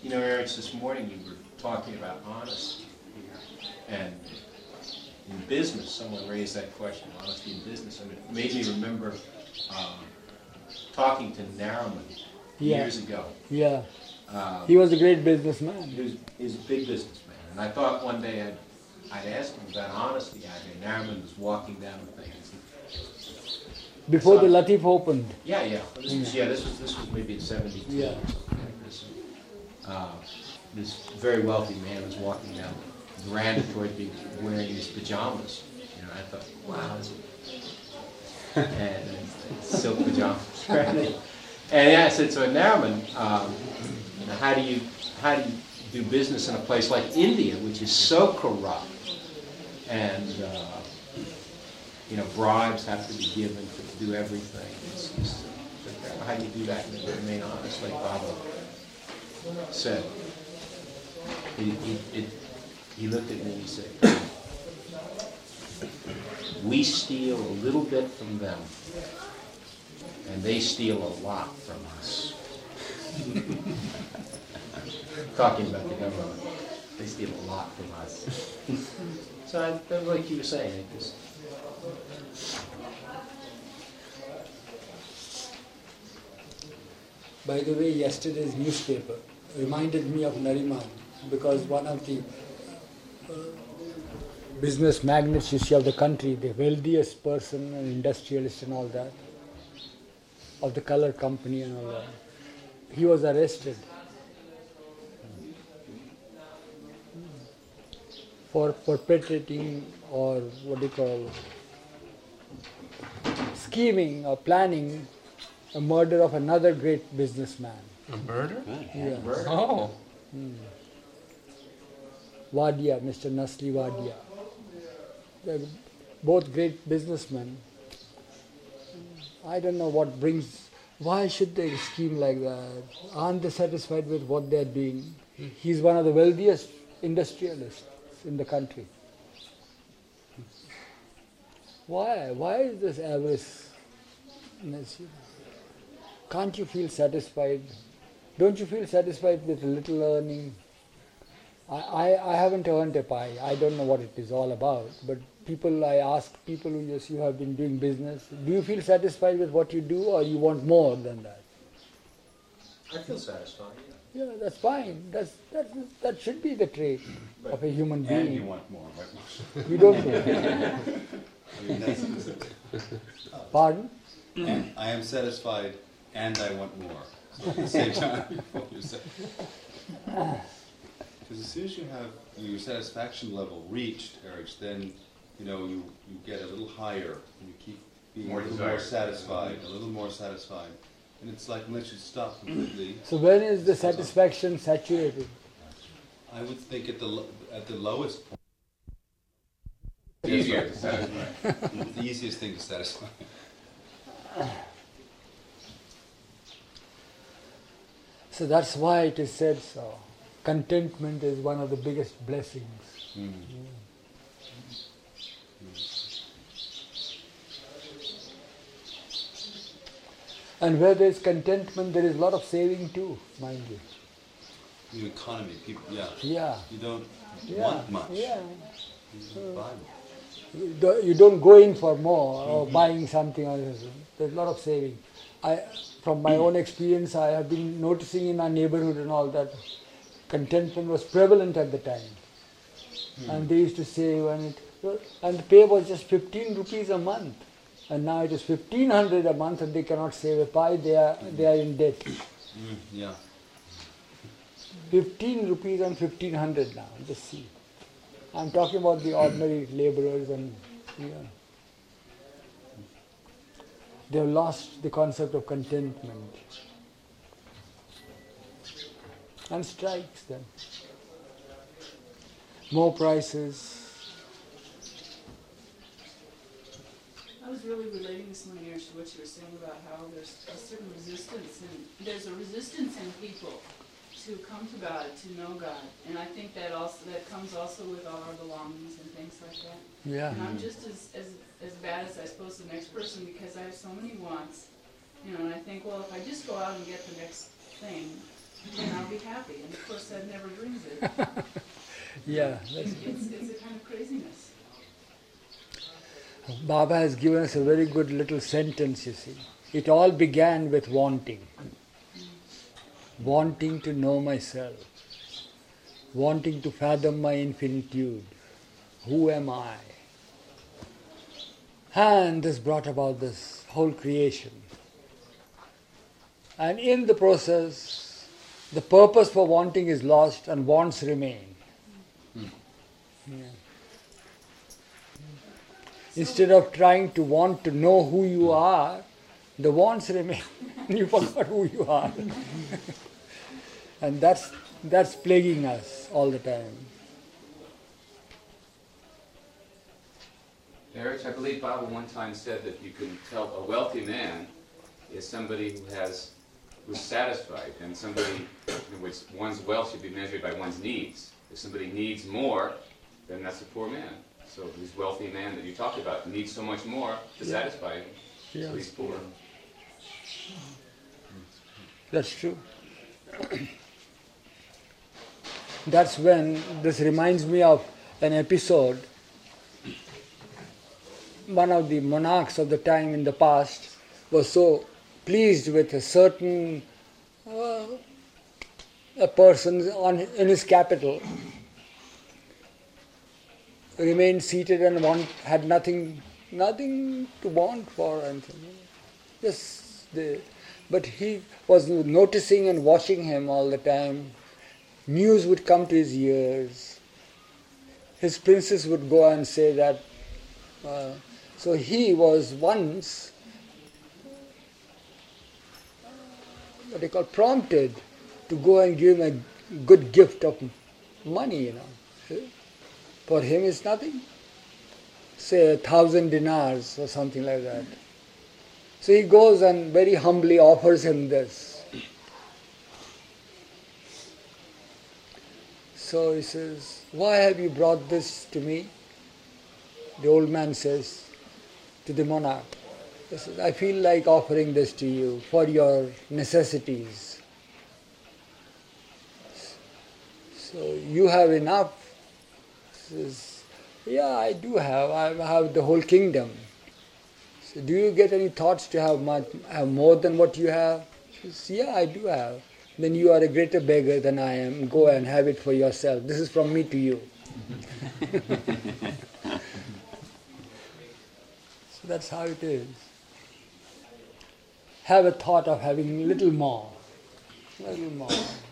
You know, Ernst, this morning you were talking about honesty here. And in business, someone raised that question, honesty in business, and it made me remember talking to Nariman years ago. Yeah. He was a great businessman. He was a big businessman. And I thought one day I'd ask him about honesty out here. Nariman was walking down the thing. Before the Latif opened. Yeah. This was maybe in '72. Yeah. This very wealthy man was walking down the veranda toward me wearing his pajamas. You know, I thought, wow, and silk pajamas, right? And I said, so Nariman, how do you do business in a place like India, which is so corrupt, and bribes have to be given to do everything? How do you do that and remain honest, like Baba said? He looked at me and he said, we steal a little bit from them, and they steal a lot from us. Talking about the government. They steal a lot from us. So like you were saying, By the way, yesterday's newspaper reminded me of Nariman, because one of the business magnates, you see, of the country, the wealthiest person, an industrialist and all that, of the color company and all that, he was arrested for perpetrating, or what do you call, scheming or planning a murder of another great businessman. A murder? Yeah. Oh. Wadia, Mr. Nasli Wadia. They're both great businessmen. I don't know what brings, why should they scheme like that? Aren't they satisfied with what they're doing? He's one of the wealthiest industrialists in the country. Why? Why is this avarice? Can't you feel satisfied? Don't you feel satisfied with little earning? I haven't earned a pie. I don't know what it is all about. But I ask people who you have been doing business, do you feel satisfied with what you do, or you want more than that? I feel satisfied, yeah. Yeah, that's fine. That should be the trait of a human being. And you want more, right? You don't know. I mean, that's Pardon? And I am satisfied and I want more. So at the same time, because as soon as you have your satisfaction level reached, Eric, then you get a little higher and you keep being a little more satisfied, and it's like unless you stop completely. So when is the satisfaction saturated? I would think at the lowest point. Easier to satisfy. It's the easiest thing to satisfy. So that's why it is said so. Contentment is one of the biggest blessings. And where there is contentment, there is a lot of saving too, mind you. The economy, people, Yeah. You don't want much. Yeah. You buy more. You don't go in for more or buying something or other. There's a lot of saving. From my own experience, I have been noticing in our neighborhood and all that contentment was prevalent at the time. And they used to save, and the pay was just 15 rupees a month. And now it is 1,500 a month, and they cannot save a pie. They are in debt. 15 rupees and 1,500 now. Just see. I'm talking about the ordinary laborers, and they have lost the concept of contentment. And strikes then. More prices. I was really relating this morning, Aaron, to what you were saying about how there's a certain resistance, and there's a resistance in people to come to God, to know God, and I think that comes also with all our belongings and things like that. Yeah. And I'm just as bad as I suppose the next person, because I have so many wants, and I think, well, if I just go out and get the next thing, then I'll be happy, and of course that never brings it. Yeah. It's a kind of craziness. Baba has given us a very good little sentence, you see. It all began with wanting. Wanting to know myself. Wanting to fathom my infinitude. Who am I? And this brought about this whole creation. And in the process, the purpose for wanting is lost and wants remain. Yeah. Instead of trying to want to know who you are, the wants remain. You forgot who you are. And that's plaguing us all the time. Eric, I believe Baba one time said that you can tell a wealthy man is somebody who's satisfied, and somebody in which one's wealth should be measured by one's needs. If somebody needs more, then that's a poor man. So this wealthy man that you talked about needs so much more to satisfy him, so he's poor. That's true. That's when this reminds me of an episode. One of the monarchs of the time in the past was so pleased with a certain a person in his capital, remained seated and had nothing to want for anything. But he was noticing and watching him all the time. News would come to his ears. His princess would go and say that. So he was once prompted to go and give him a good gift of money, For him it's nothing. Say 1,000 dinars or something like that. So he goes and very humbly offers him this. So he says, "Why have you brought this to me?" The old man says to the monarch, he says, "I feel like offering this to you for your necessities. So you have enough?" He says, "Yeah, I do have. I have the whole kingdom." So do you get any thoughts to have more than what you have? He says, "Yeah, I do have." "Then you are a greater beggar than I am. Go and have it for yourself. This is from me to you." So that's how it is. Have a thought of having little more.